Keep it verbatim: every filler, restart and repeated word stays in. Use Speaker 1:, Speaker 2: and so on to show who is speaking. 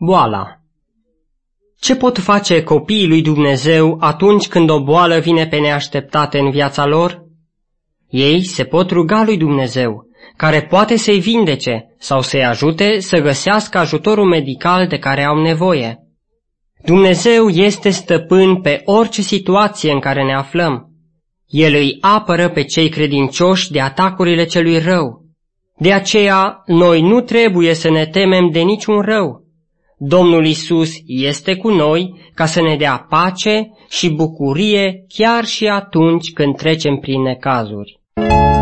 Speaker 1: Boala. Ce pot face copiii lui Dumnezeu atunci când o boală vine pe neașteptate în viața lor? Ei se pot ruga lui Dumnezeu, care poate să-i vindece sau să-i ajute să găsească ajutorul medical de care au nevoie. Dumnezeu este stăpân pe orice situație în care ne aflăm. El îi apără pe cei credincioși de atacurile celui rău. De aceea, noi nu trebuie să ne temem de niciun rău. Domnul Iisus este cu noi ca să ne dea pace și bucurie chiar și atunci când trecem prin necazuri.